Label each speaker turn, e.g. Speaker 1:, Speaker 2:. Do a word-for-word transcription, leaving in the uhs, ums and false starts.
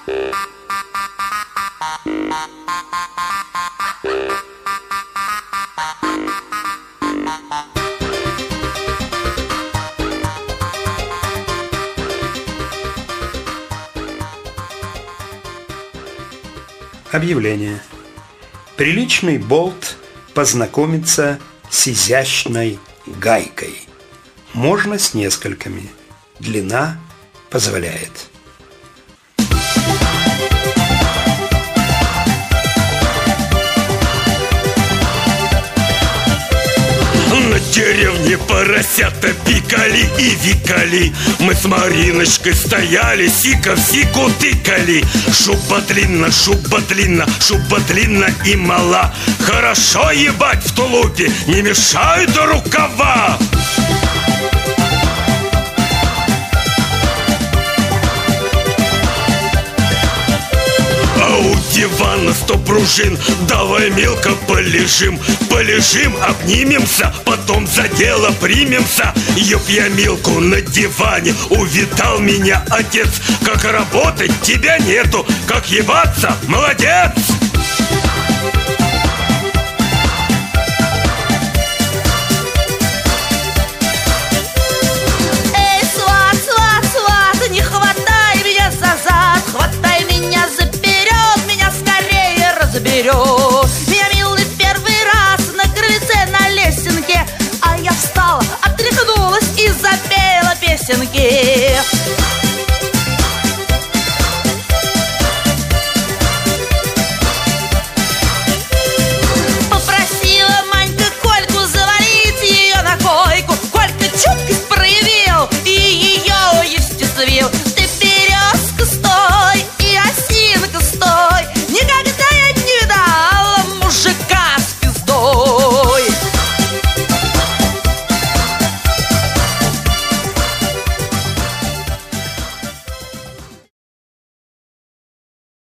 Speaker 1: Объявление. Приличный болт познакомится с изящной гайкой. Можно с несколькими. Длина позволяет.
Speaker 2: На деревне поросята пикали и викали. Мы с Мариночкой стояли, сика в сику тыкали. Шуба длинна, шуба длинна, шуба длинна и мала. Хорошо ебать в тулупе, не мешают рукава. У дивана сто пружин, давай мелко полежим. Полежим, обнимемся, потом за дело примемся. Ёб я Милку на диване, увидал меня отец. Как работать тебя нету, как ебаться, молодец!
Speaker 3: Эй, сват, сват, сват, не хватай меня за зад, хватай меня за берет.